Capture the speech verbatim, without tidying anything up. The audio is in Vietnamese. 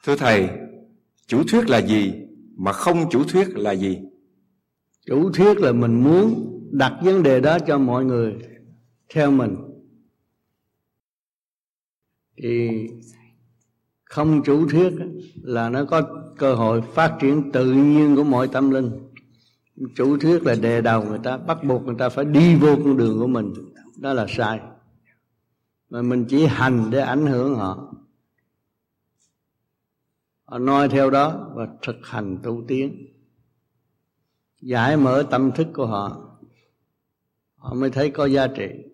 Thưa Thầy, chủ thuyết là gì mà không chủ thuyết là gì? Chủ thuyết là mình muốn đặt vấn đề đó cho mọi người theo mình. Thì không chủ thuyết là nó có cơ hội phát triển tự nhiên của mọi tâm linh. Chủ thuyết là đè đầu người ta, bắt buộc người ta phải đi vô con đường của mình. Đó là sai. Mà mình chỉ hành để ảnh hưởng họ. Họ nói theo đó và thực hành tu tiến, giải mở tâm thức của họ, họ mới thấy có giá trị.